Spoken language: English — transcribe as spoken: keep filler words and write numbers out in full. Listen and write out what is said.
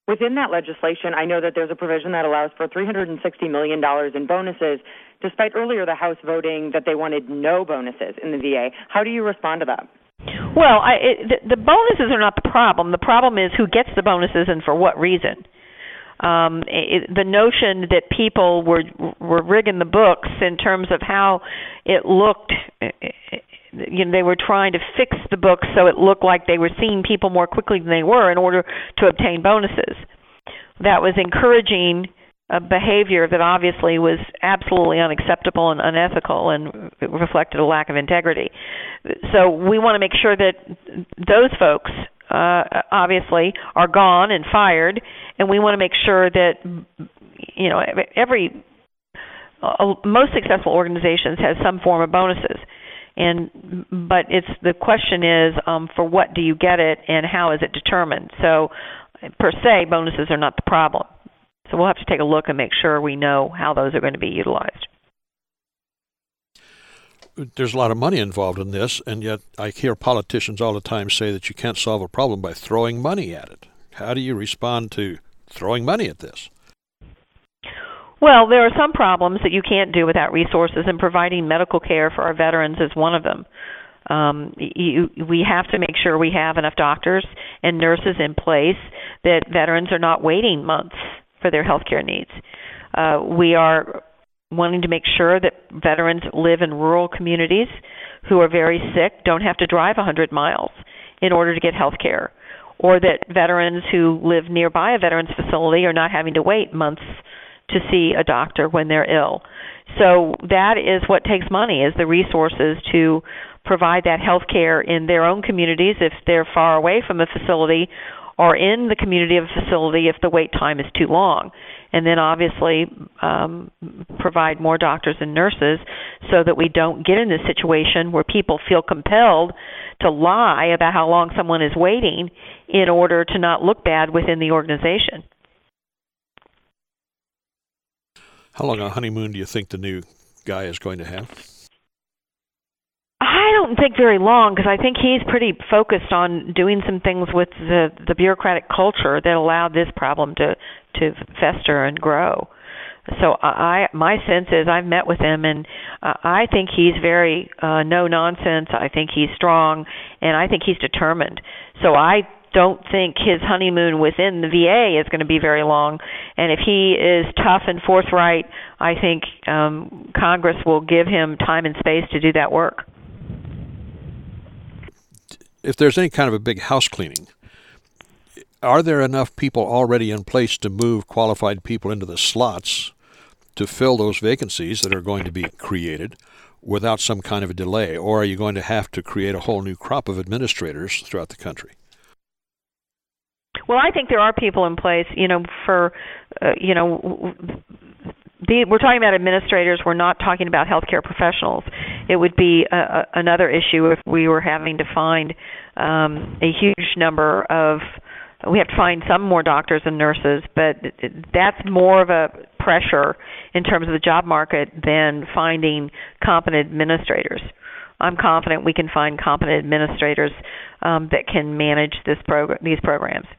Within that legislation, I know that there's a provision that allows for three hundred sixty million dollars in bonuses, despite earlier the House voting that they wanted no bonuses in the V A. How do you respond to that? Well, I, it, the, the bonuses are not the problem. The problem is who gets the bonuses and for what reason. Um, it, the notion that people were were rigging the books in terms of how it looked, you know, they were trying to fix the books so it looked like they were seeing people more quickly than they were in order to obtain bonuses. That was encouraging a behavior that obviously was absolutely unacceptable and unethical and reflected a lack of integrity. So we want to make sure that those folks uh, obviously are gone and fired, and we want to make sure that, you know, every uh, most successful organizations has some form of bonuses. And but it's the question is um, for what do you get it and how is it determined? So per se, bonuses are not the problem. So we'll have to take a look and make sure we know how those are going to be utilized. There's a lot of money involved in this, and yet I hear politicians all the time say that you can't solve a problem by throwing money at it. How do you respond to throwing money at this? Well, there are some problems that you can't do without resources, and providing medical care for our veterans is one of them. Um, you, we have to make sure we have enough doctors and nurses in place that veterans are not waiting months for their health care needs. Uh, we are wanting to make sure that veterans live in rural communities who are very sick don't have to drive one hundred miles in order to get health care, or that veterans who live nearby a veterans facility are not having to wait months to see a doctor when they're ill. So that is what takes money, is the resources to provide that health care in their own communities if they're far away from a facility, or in the community of a facility if the wait time is too long. And then obviously um, provide more doctors and nurses so that we don't get in this situation where people feel compelled to lie about how long someone is waiting in order to not look bad within the organization. How long a honeymoon do you think the new guy is going to have? I don't think very long, because I think he's pretty focused on doing some things with the, the bureaucratic culture that allowed this problem to, to fester and grow. So I, my sense is I've met with him, and uh, I think he's very uh, no nonsense. I think he's strong, and I think he's determined. So I don't think his honeymoon within the V A is going to be very long. And if he is tough and forthright, I think um, Congress will give him time and space to do that work. If there's any kind of a big house cleaning, are there enough people already in place to move qualified people into the slots to fill those vacancies that are going to be created without some kind of a delay? Or are you going to have to create a whole new crop of administrators throughout the country? Well, I think there are people in place, you know, for, uh, you know, the, we're talking about administrators. We're not talking about healthcare professionals. It would be a, a, another issue if we were having to find um, a huge number of, we have to find some more doctors and nurses, but that's more of a pressure in terms of the job market than finding competent administrators. I'm confident we can find competent administrators um, that can manage this progr- these programs.